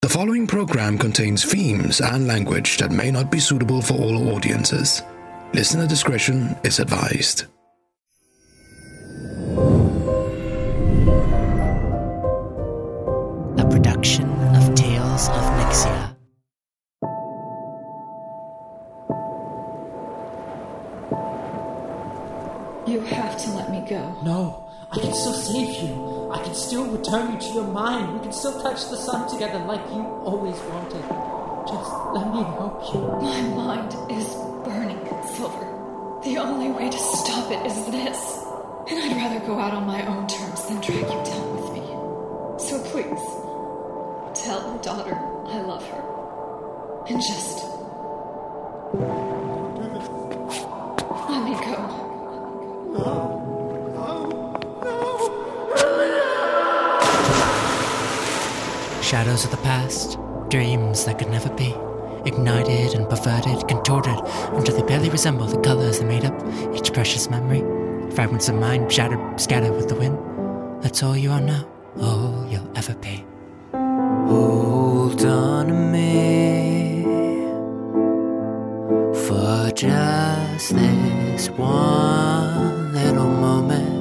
The following program contains themes and language that may not be suitable for all audiences. Listener discretion is advised. A production of Tales of Nixia. You have to let me go. No, I can still save you. I can still return you to your mind. We can still touch the sun together like you always wanted. Just let me help you. My mind is burning, Silver. The only way to stop it is this. And I'd rather go out on my own terms than drag you down with me. So please, tell my daughter I love her. And just let me go. Shadows of the past, dreams that could never be, ignited and perverted, contorted until they barely resemble the colors that made up each precious memory. Fragments of mind shattered, scattered with the wind. That's all you are now, all you'll ever be. Hold on to me for just this one little moment.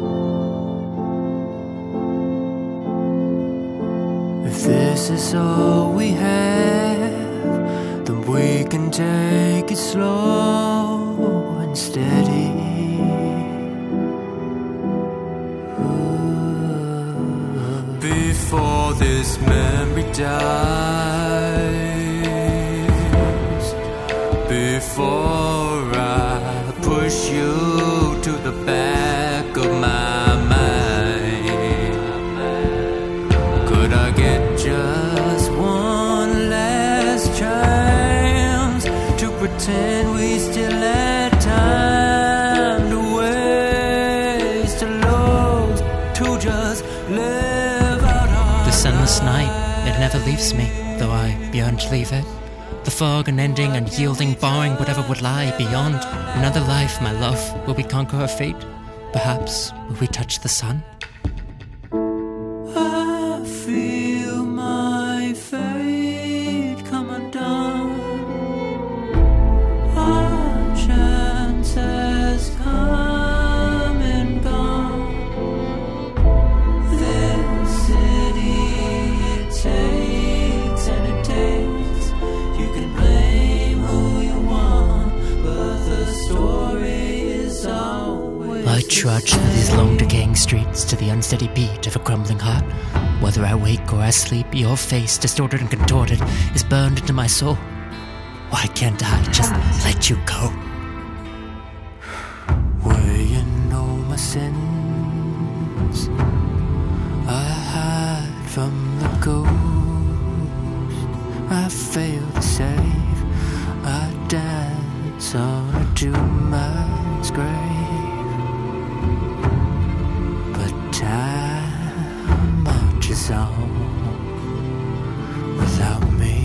If this is all we have, then we can take it slow and steady. Ooh. Before this memory dies, before I push you to the back of my mind, could I get just one last chance to pretend we still had time to waste, to lose, to just live out our the sunless night, it never leaves me, though I yearn to leave it. The fog unending, unyielding, barring whatever would lie beyond. Another life, my love, will we conquer our fate? Perhaps will we touch the sun? I feel my fate come undone. Our chance has come and gone. This city, it takes and it takes. You can blame who you want, but the story is always I trudge through these long decaying streets to the unsteady beat of a crumbling heart. Whether I wake or I sleep, your face, distorted and contorted, is burned into my soul. Why can't I just let you go? Weighing all my sins I hide from the ghost. I fail to save. I dance on a doom-man's grave. But time marches on without me.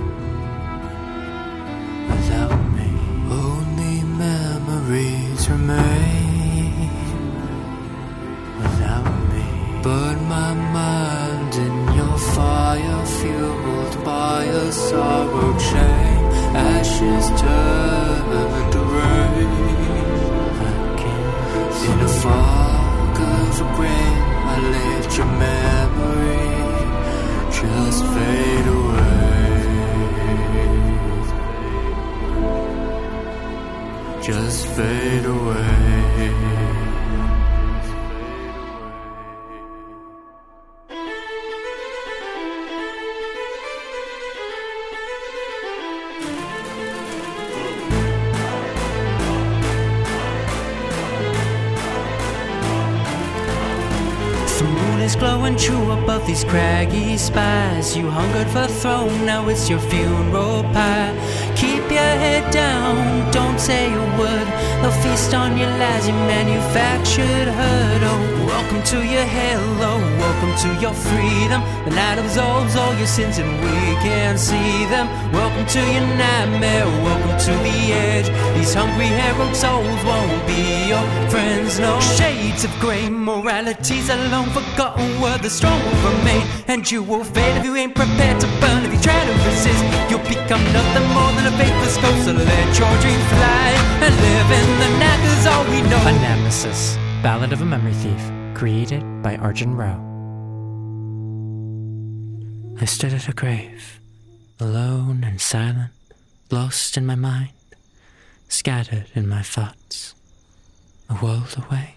Without me, only memories remain. Without me, burn my mind in your fire, fueled by a sorrowed shame. Ashes turn to rain. I can't. In a fog of regret, I let your memory just fade away. Just fade away. The moon is glowing true above these craggy spires. You hungered for throne, now it's your funeral pyre. Keep your head down, don't say a word. They'll feast on your lies, your manufactured hurt. Oh, welcome to your halo, welcome to your freedom. The night absolves all your sins and we can't see them. Welcome to your nightmare, welcome to the edge. These hungry herald souls won't be your friends, no. Shades of grey, moralities are long forgotten, where the strong will remain. And you will fade if you ain't prepared to burn. If you try to resist, you'll become nothing more than a faithless ghost. So let your dream fly and live in the night, 'cause all we know. A Nemesis, Ballad of a Memory Thief, created by Arjun Rao. I stood at a grave, alone and silent, lost in my mind, scattered in my thoughts, a world away.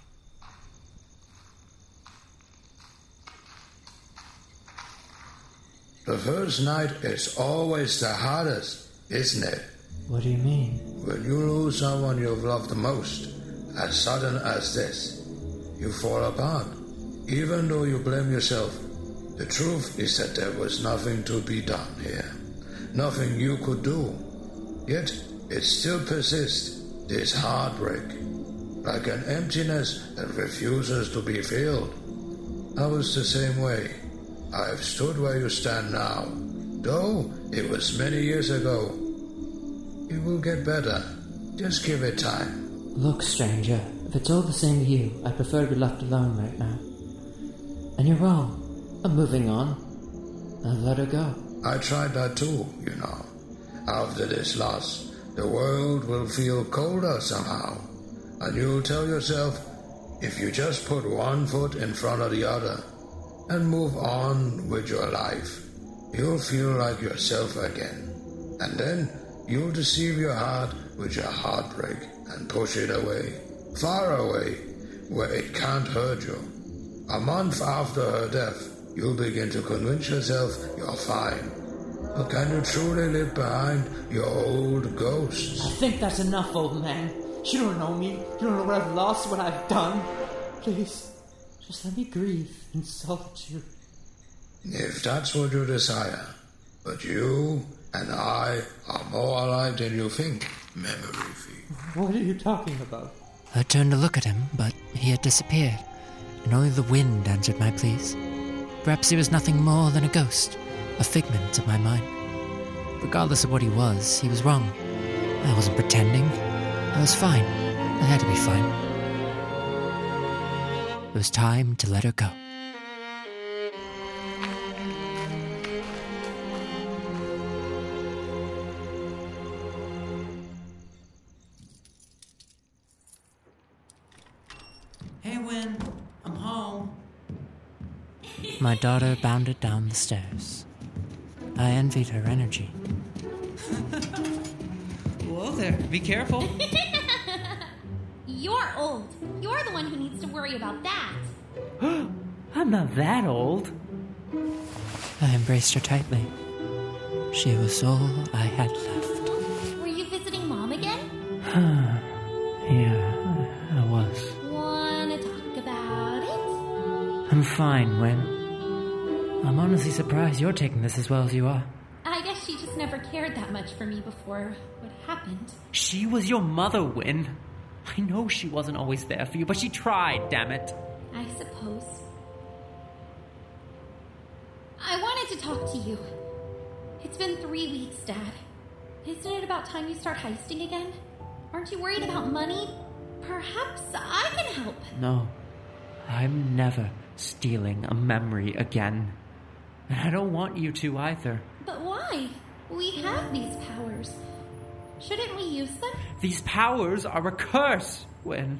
The first night is always the hardest, isn't it? What do you mean? When you lose someone you've loved the most, as sudden as this, you fall apart. Even though you blame yourself, the truth is that there was nothing to be done here. Nothing you could do. Yet, it still persists, this heartbreak, like an emptiness that refuses to be filled. I was the same way. I've stood where you stand now, though it was many years ago. It will get better. Just give it time. Look, stranger, if it's all the same to you, I prefer to be left alone right now. And you're wrong. I'm moving on. I'll let her go. I tried that too, you know. After this loss, the world will feel colder somehow. And you'll tell yourself, if you just put one foot in front of the other and move on with your life, you'll feel like yourself again. And then you'll deceive your heart with your heartbreak and push it away, far away, where it can't hurt you. A month after her death, you'll begin to convince yourself you're fine. But can you truly live behind your old ghosts? I think that's enough, old man. You don't know me. You don't know what I've lost, what I've done. Please, just let me grieve in solitude. If that's what you desire. But you and I are more alike than you think, Memory Thief. What are you talking about? I turned to look at him, but he had disappeared, and only the wind answered my pleas. Perhaps he was nothing more than a ghost, a figment of my mind. Regardless of what he was wrong. I wasn't pretending. I was fine. I had to be fine. It was time to let her go. Hey, Win, I'm home. My daughter bounded down the stairs. I envied her energy. Whoa there, be careful. You're old. You're the one who needs to worry about that. I'm not that old. I embraced her tightly. She was all I had left. Were you visiting Mom again? Yeah, I was. Wanna talk about it? I'm fine, Win. I'm honestly surprised you're taking this as well as you are. I guess she just never cared that much for me before what happened. She was your mother, Win. I know she wasn't always there for you, but she tried, damn it. I suppose. I wanted to talk to you. It's been 3 weeks, Dad. Isn't it about time you start heisting again? Aren't you worried about money? Perhaps I can help. No, I'm never stealing a memory again. And I don't want you to either. But why? We have these powers. Shouldn't we use them? These powers are a curse, Win.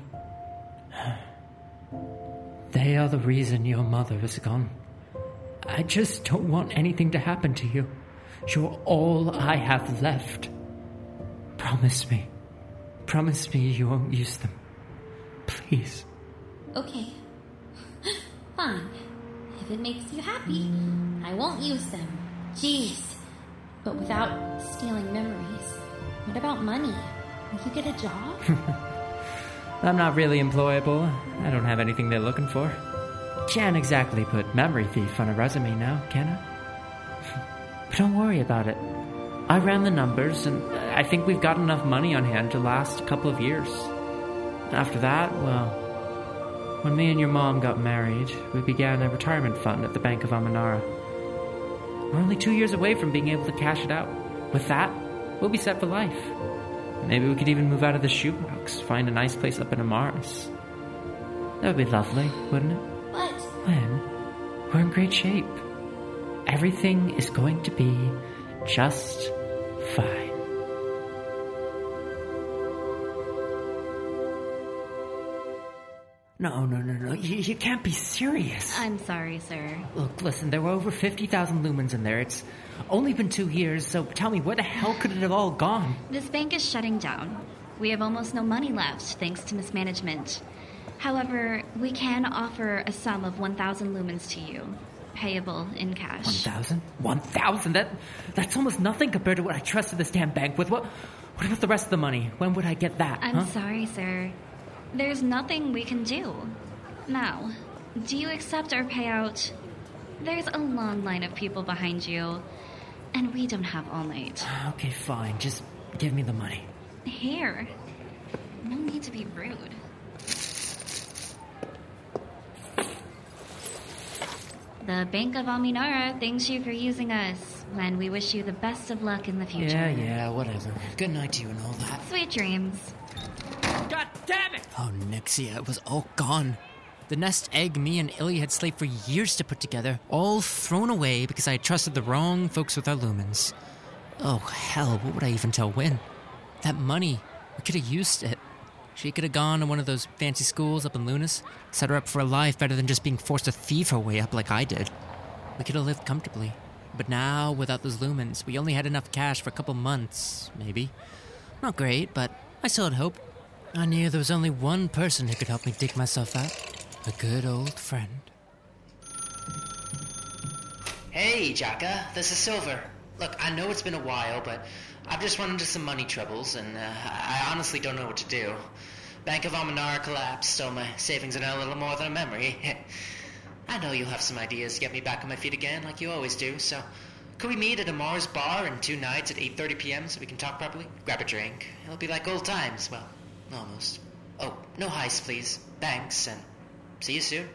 They are the reason your mother is gone. I just don't want anything to happen to you. You're all I have left. Promise me. Promise me you won't use them. Please. Okay. Fine. If it makes you happy, I won't use them. Jeez. But without stealing memories, what about money? Will you get a job? I'm not really employable. I don't have anything they're looking for. Can't exactly put memory thief on a resume now, can I? But don't worry about it. I ran the numbers, and I think we've got enough money on hand to last a couple of years. After that, well, when me and your mom got married, we began a retirement fund at the Bank of Amanara. We're only 2 years away from being able to cash it out. With that, we'll be set for life. Maybe we could even move out of the shoebox, find a nice place up in Amaris. That would be lovely, wouldn't it? But... When? We're in great shape. Everything is going to be just fine. No. You can't be serious. I'm sorry, sir. Look, listen, there were over 50,000 lumens in there. It's only been 2 years, so tell me, where the hell could it have all gone? This bank is shutting down. We have almost no money left, thanks to mismanagement. However, we can offer a sum of 1,000 lumens to you, payable in cash. 1,000? 1,000? That's almost nothing compared to what I trusted this damn bank with. What about the rest of the money? When would I get that? I'm sorry, sir. There's nothing we can do. Now, do you accept our payout? There's a long line of people behind you, and we don't have all night. Okay, fine. Just give me the money. Here. No need to be rude. The Bank of Aminara thanks you for using us, and we wish you the best of luck in the future. Yeah, whatever. Good night to you and all that. Sweet dreams. God damn it! Oh, Nixia, it was all gone. The nest egg me and Ilya had slaved for years to put together, all thrown away because I had trusted the wrong folks with our lumens. Oh, hell, what would I even tell Wynn? That money, we could have used it. She could have gone to one of those fancy schools up in Lunas, set her up for a life better than just being forced to thieve her way up like I did. We could have lived comfortably. But now, without those lumens, we only had enough cash for a couple months, maybe. Not great, but I still had hope. I knew there was only one person who could help me dig myself out. A good old friend. Hey, Jaka, this is Silver. Look, I know it's been a while, but I've just run into some money troubles, and I honestly don't know what to do. Bank of Amanara collapsed, so my savings are now a little more than a memory. I know you'll have some ideas to get me back on my feet again, like you always do, so could we meet at a Mars bar in 2 nights at 8:30 p.m. so we can talk properly? Grab a drink. It'll be like old times. Well, almost. Oh, no heist, please. Thanks, and see you soon.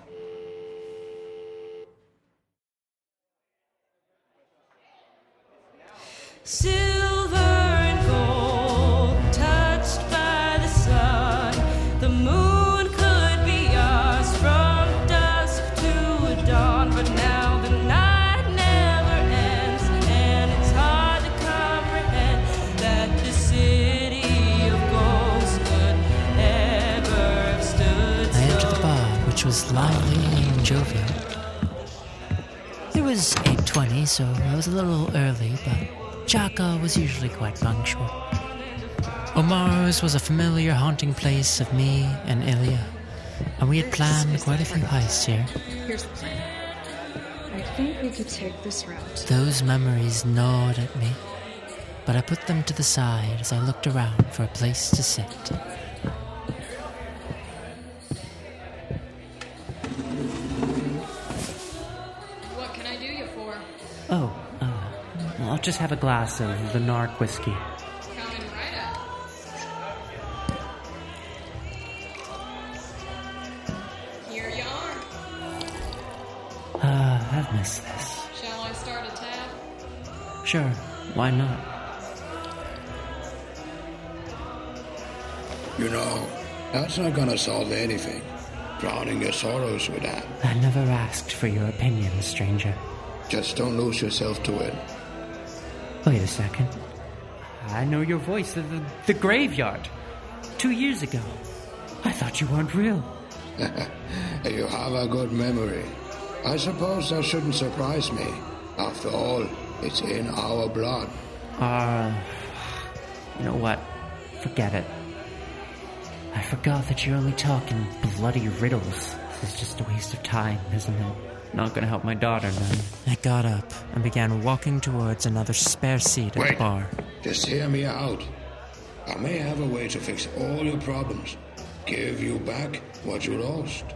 Silver and gold, touched by the sun. The moon could be ours from dusk to dawn, but now the night never ends, and it's hard to comprehend that the city of ghosts could ever have stood I entered the bar, which was lively and jovial. It was 8:20, so I was a little early, but Jaka was usually quite punctual. Omar's was a familiar haunting place of me and Ilya, and we had planned quite a few heists here. Here's the plan. I think we could take this route. Those memories gnawed at me, but I put them to the side as I looked around for a place to sit. What can I do you for? I'll just have a glass of the Narc whiskey. Coming right up. Here you are. I've missed this. Shall I start a tab? Sure, why not? You know, that's not gonna solve anything. Drowning your sorrows with that. I never asked for your opinion, stranger. Just don't lose yourself to it. Wait a second. I know your voice, the graveyard. 2 years ago. I thought you weren't real. You have a good memory. I suppose that shouldn't surprise me. After all, it's in our blood. You know what? Forget it. I forgot that you're only talking bloody riddles. This is just a waste of time, isn't it? Not gonna help my daughter, none. I got up and began walking towards another spare seat at the bar. Just hear me out. I may have a way to fix all your problems. Give you back what you lost.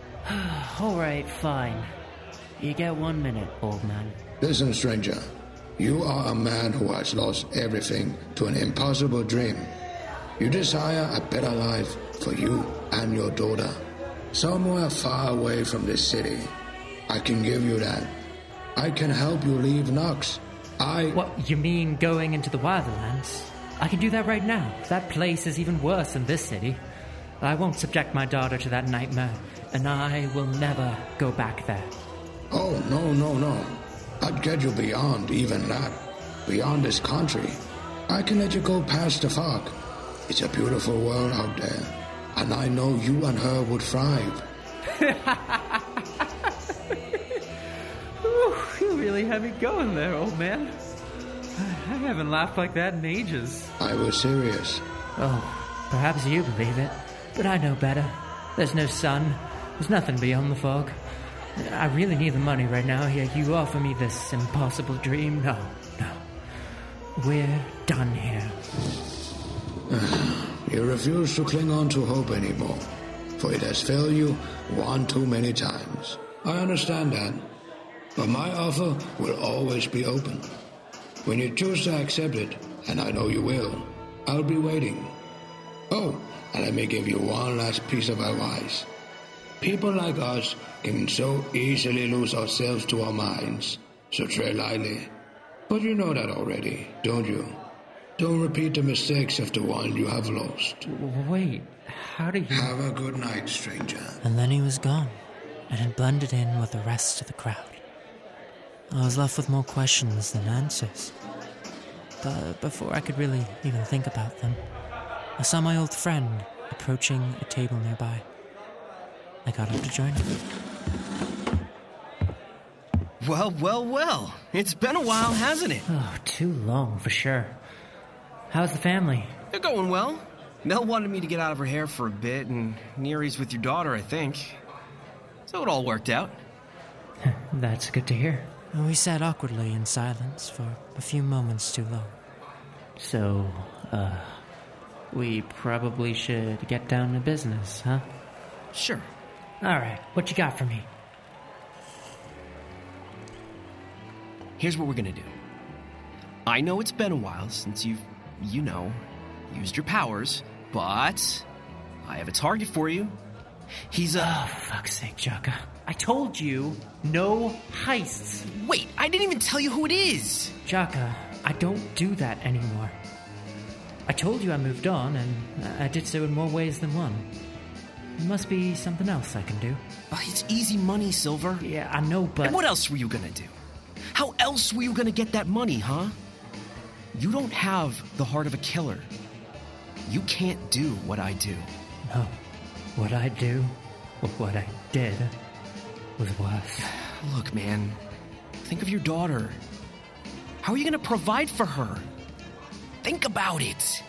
Alright, fine. You get 1 minute, old man. Listen, stranger. You are a man who has lost everything to an impossible dream. You desire a better life for you and your daughter, somewhere far away from this city. I can give you that. I can help you leave Nox. What, you mean going into the Wildlands? I can do that right now. That place is even worse than this city. I won't subject my daughter to that nightmare, and I will never go back there. Oh, no. I'd get you beyond even that. Beyond this country. I can let you go past the fog. It's a beautiful world out there, and I know you and her would thrive. Ooh, you really had me going there, old man. I haven't laughed like that in ages. I was serious. Oh, perhaps you believe it, but I know better. There's no sun. There's nothing beyond the fog. I really need the money right now, yet you offer me this impossible dream. No. We're done here. You refuse to cling on to hope anymore, for it has failed you one too many times. I understand that, but my offer will always be open. When you choose to accept it, and I know you will, I'll be waiting. Oh, and let me give you one last piece of advice. People like us can so easily lose ourselves to our minds, so tread lightly. But you know that already, don't you? Don't repeat the mistakes of the one you have lost. Wait, how do you... Have a good night, stranger. And then he was gone, and had blended in with the rest of the crowd. I was left with more questions than answers. But before I could really even think about them, I saw my old friend approaching a table nearby. I got up to join him. Well. It's been a while, hasn't it? Oh, too long for sure. How's the family? They're going well. Mel wanted me to get out of her hair for a bit, and Neri's with your daughter, I think. So it all worked out. That's good to hear. We sat awkwardly in silence for a few moments too long. So, we probably should get down to business, huh? Sure. All right, what you got for me? Here's what we're gonna do. I know it's been a while since you've, used your powers, but I have a target for you. He's a... Oh, fuck's sake, Jaka. I told you, no heists. Wait, I didn't even tell you who it is. Jaka, I don't do that anymore. I told you I moved on, and I did so in more ways than one. There must be something else I can do. It's easy money, Silver. Yeah, I know, but... And what else were you gonna do? How else were you gonna get that money, huh? You don't have the heart of a killer. You can't do what I do. No. What I do, or what I did, was worse. Look, man. Think of your daughter. How are you gonna provide for her? Think about it.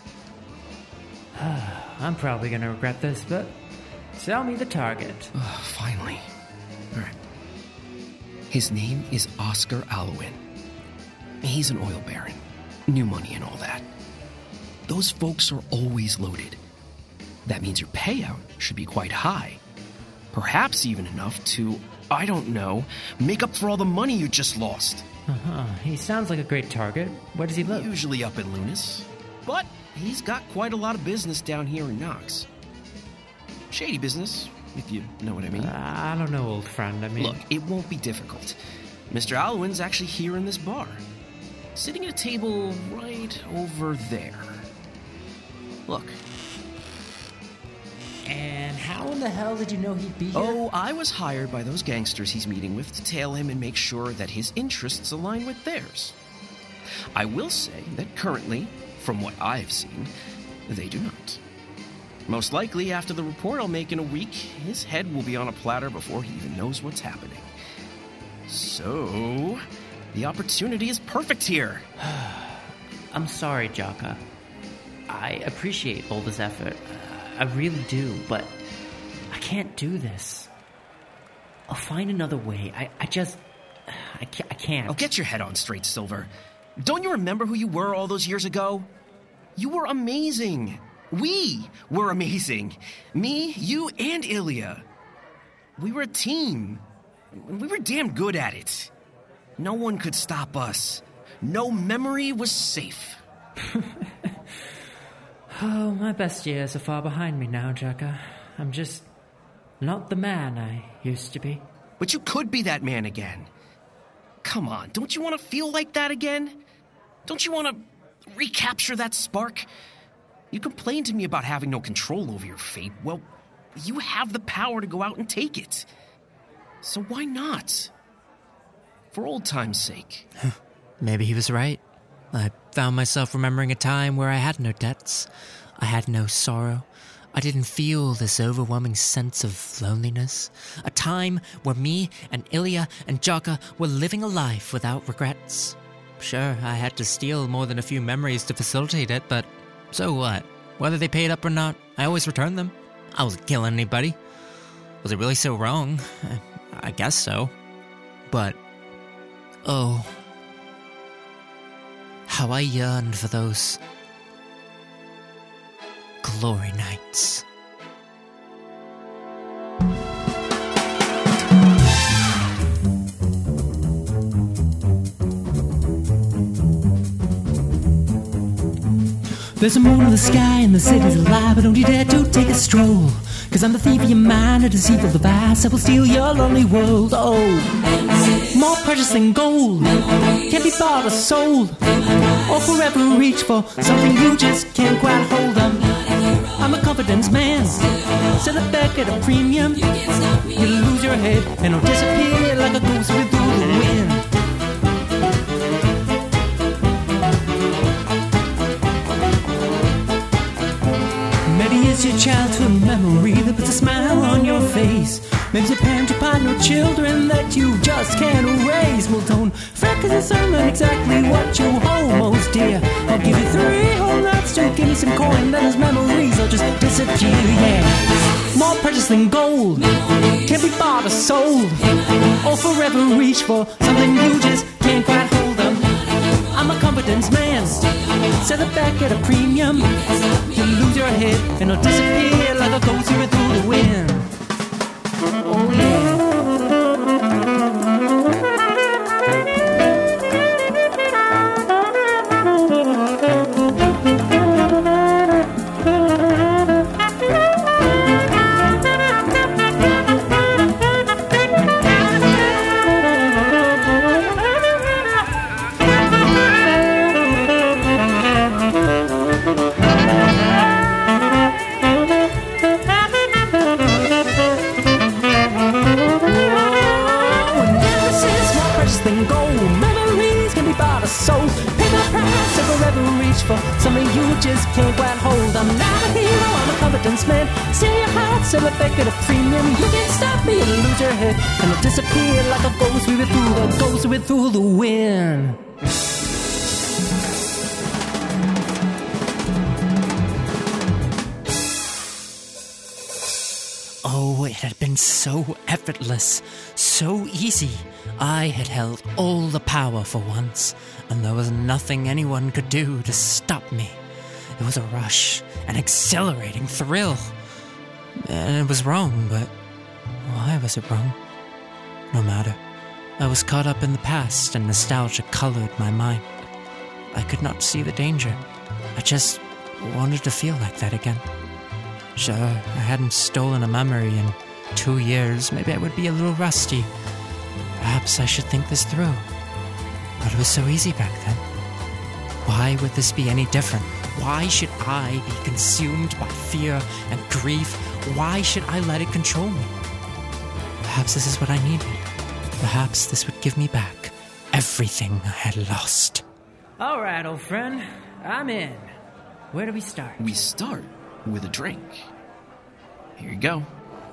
I'm probably gonna regret this, but sell me the target. Finally. All right. His name is Oscar Alwyn. He's an oil baron. New money and all that. Those folks are always loaded. That means your payout should be quite high. Perhaps even enough to, I don't know, make up for all the money you just lost. He sounds like a great target. Where does he live? Usually up in Lunas. But he's got quite a lot of business down here in Nox. Shady business, if you know what I mean. I don't know, old friend. Look, it won't be difficult. Mr. Alwyn's actually here in this bar. Sitting at a table right over there. Look. And how in the hell did you know he'd be here? Oh, I was hired by those gangsters he's meeting with to tail him and make sure that his interests align with theirs. I will say that currently, from what I've seen, they do not. Most likely, after the report I'll make in a week, his head will be on a platter before he even knows what's happening. So, the opportunity is perfect here. I'm sorry, Jaka. I appreciate all this effort. I really do, but I can't do this. I'll find another way. I can't. Oh, get your head on straight, Silver. Don't you remember who you were all those years ago? You were amazing. We were amazing. Me, you, and Ilya. We were a team. We were damn good at it. No one could stop us. no memory was safe. Oh, my best years are far behind me now, Jaka. I'm just not the man I used to be. But you could be that man again. Come on, don't you want to feel like that again? Don't you want to recapture that spark? You complained to me about having no control over your fate. Well, you have the power to go out and take it. So why not? For old time's sake. Maybe he was right. I found myself remembering a time where I had no debts. I had no sorrow. I didn't feel this overwhelming sense of loneliness. A time where me and Ilya and Jaka were living a life without regrets. Sure, I had to steal more than a few memories to facilitate it, but so what? Whether they paid up or not, I always returned them. I wasn't killing anybody. Was it really so wrong? I guess so. But, oh, how I yearned for those glory nights. There's a moon in the sky and the city's alive, but don't you dare to take a stroll. 'Cause I'm the thief of your mind, a deceiver of the vast. I will steal your lonely world. Oh, more precious than gold, can't be bought or sold, or forever reach for something you just can't quite hold on. I'm a confidence man, sell it back at a premium. You lose your head and I'll disappear like a ghost with the wind. Maybe it's your childhood memory that puts a smile on your face. Maybe it's a parent, your partner, or children that you just can't erase. Well, don't fret 'cause it's only exactly what you hold most dear. I'll give you 3 whole nights to give me some coin, then those memories will just disappear, yeah. More precious than gold, can't be bought or sold, or forever reach for something you just can't quite hold on. I'm a confidence man, sell it back at a premium. You lose your head and I'll disappear like a ghost through the wind. Oh yeah. For something you just can't quite hold. I'm not a hero, I'm a confidence man. Steal your heart, sell it back at a premium. You can't stop me, you'll lose your head and I'll disappear like a ghost we through the wind. Oh, it had been so effortless, so easy. I had held all the power for once, and there was nothing anyone could do to stop me. It was a rush, an exhilarating thrill. And it was wrong, but why was it wrong? No matter. I was caught up in the past, and nostalgia colored my mind. I could not see the danger. I just wanted to feel like that again. Sure, I hadn't stolen a memory in 2 years. Maybe I would be a little rusty. Perhaps I should think this through. But it was so easy back then. Why would this be any different? Why should I be consumed by fear and grief? Why should I let it control me? Perhaps this is what I needed. Perhaps this would give me back everything I had lost. All right, old friend. I'm in. Where do we start? We start with a drink. Here you go.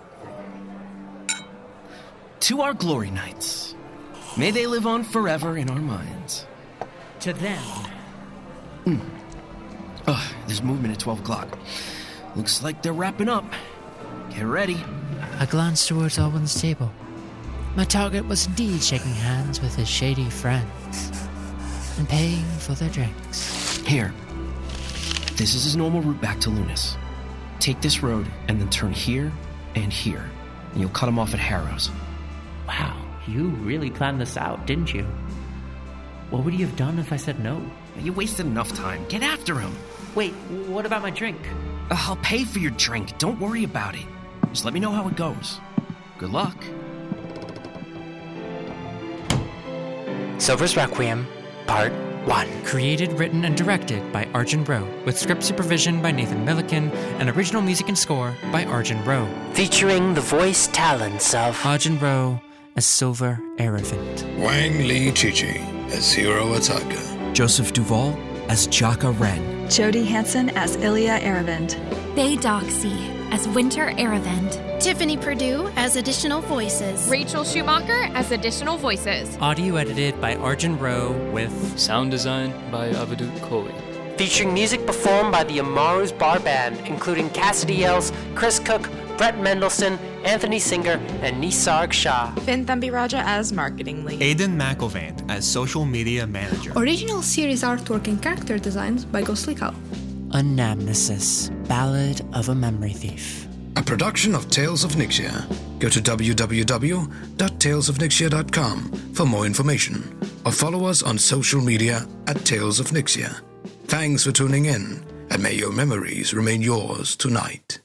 To our glory nights. May they live on forever in our minds. To them. There's movement at 12 o'clock. Looks like they're wrapping up. Get ready. I glanced towards Alwyn's table. My target was indeed shaking hands with his shady friends and paying for their drinks. Here. This is his normal route back to Lunas. Take this road and then turn here and here, and you'll cut him off at Harrow's. Wow, you really planned this out, didn't you? What would he have done if I said no? You wasted enough time. Get after him. Wait, what about my drink? I'll pay for your drink. Don't worry about it. Just let me know how it goes. Good luck. Silver's Requiem, Part 1. Created, written, and directed by Arjun Rowe, with script supervision by Nathan Milliken, and original music and score by Arjun Rowe. Featuring the voice talents of Arjun Rowe as Silver Erevind, Wang Li Chichi as Hiro Ataka, Joseph Duvall as Jaka Ren, Jodie Hansen as Ilya Erevind, Faye Doxy as Winter Erevind, Tiffany Perdue as additional voices, Rachel Schumacher as additional voices. Audio edited by Arjun Rowe with sound design by Avadut Koli. Featuring music performed by the Amaru's Bar Band, including Cassidy Ells, Chris Cook, Brett Mendelsohn, Anthony Singer, and Nisarg Shah. Finn Thambiraja as marketing lead. Aidan McElvain as social media manager. Original series artwork and character designs by Ghostly Anamnesis, Ballad of a Memory Thief. A production of Tales of Nixia. Go to www.talesofnixia.com for more information, or follow us on social media at Tales of Nixia. Thanks for tuning in, and may your memories remain yours tonight.